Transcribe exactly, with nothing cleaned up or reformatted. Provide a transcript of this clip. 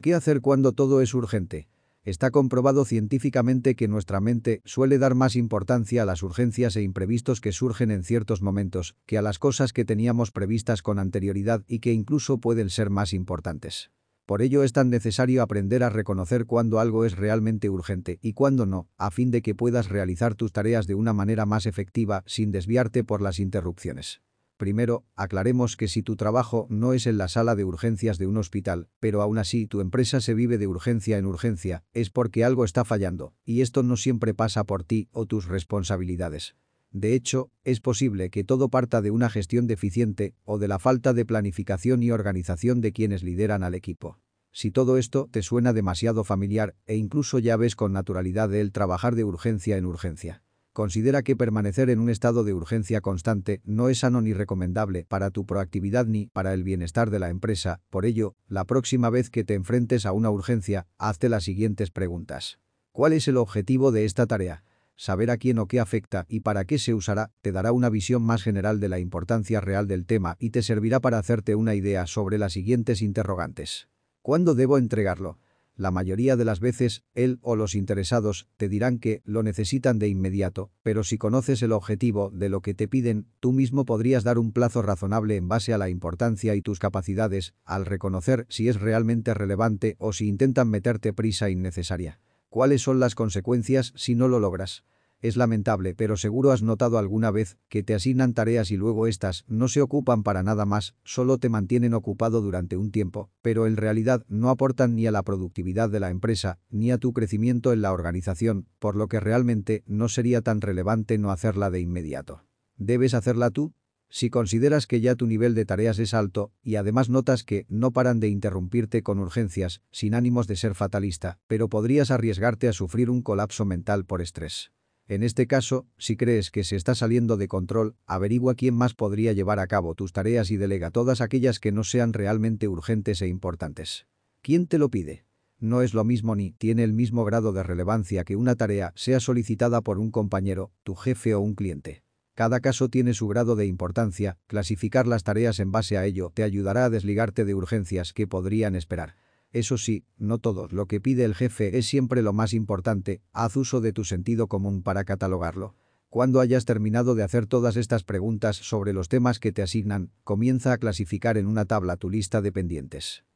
¿Qué hacer cuando todo es urgente? Está comprobado científicamente que nuestra mente suele dar más importancia a las urgencias e imprevistos que surgen en ciertos momentos que a las cosas que teníamos previstas con anterioridad y que incluso pueden ser más importantes. Por ello es tan necesario aprender a reconocer cuándo algo es realmente urgente y cuándo no, a fin de que puedas realizar tus tareas de una manera más efectiva sin desviarte por las interrupciones. Primero, aclaremos que si tu trabajo no es en la sala de urgencias de un hospital, pero aún así tu empresa se vive de urgencia en urgencia, es porque algo está fallando, y esto no siempre pasa por ti o tus responsabilidades. De hecho, es posible que todo parta de una gestión deficiente o de la falta de planificación y organización de quienes lideran al equipo. Si todo esto te suena demasiado familiar e incluso ya ves con naturalidad el trabajar de urgencia en urgencia, considera que permanecer en un estado de urgencia constante no es sano ni recomendable para tu proactividad ni para el bienestar de la empresa. Por ello, la próxima vez que te enfrentes a una urgencia, hazte las siguientes preguntas. ¿Cuál es el objetivo de esta tarea? Saber a quién o qué afecta y para qué se usará te dará una visión más general de la importancia real del tema y te servirá para hacerte una idea sobre las siguientes interrogantes. ¿Cuándo debo entregarlo? La mayoría de las veces, él o los interesados te dirán que lo necesitan de inmediato, pero si conoces el objetivo de lo que te piden, tú mismo podrías dar un plazo razonable en base a la importancia y tus capacidades, al reconocer si es realmente relevante o si intentan meterte prisa innecesaria. ¿Cuáles son las consecuencias si no lo logras? Es lamentable, pero seguro has notado alguna vez que te asignan tareas y luego estas no se ocupan para nada más, solo te mantienen ocupado durante un tiempo, pero en realidad no aportan ni a la productividad de la empresa, ni a tu crecimiento en la organización, por lo que realmente no sería tan relevante no hacerla de inmediato. ¿Debes hacerla tú? Si consideras que ya tu nivel de tareas es alto y además notas que no paran de interrumpirte con urgencias, sin ánimos de ser fatalista, pero podrías arriesgarte a sufrir un colapso mental por estrés. En este caso, si crees que se está saliendo de control, averigua quién más podría llevar a cabo tus tareas y delega todas aquellas que no sean realmente urgentes e importantes. ¿Quién te lo pide? No es lo mismo ni tiene el mismo grado de relevancia que una tarea sea solicitada por un compañero, tu jefe o un cliente. Cada caso tiene su grado de importancia, clasificar las tareas en base a ello te ayudará a desligarte de urgencias que podrían esperar. Eso sí, no todo lo que pide el jefe es siempre lo más importante, haz uso de tu sentido común para catalogarlo. Cuando hayas terminado de hacer todas estas preguntas sobre los temas que te asignan, comienza a clasificar en una tabla tu lista de pendientes.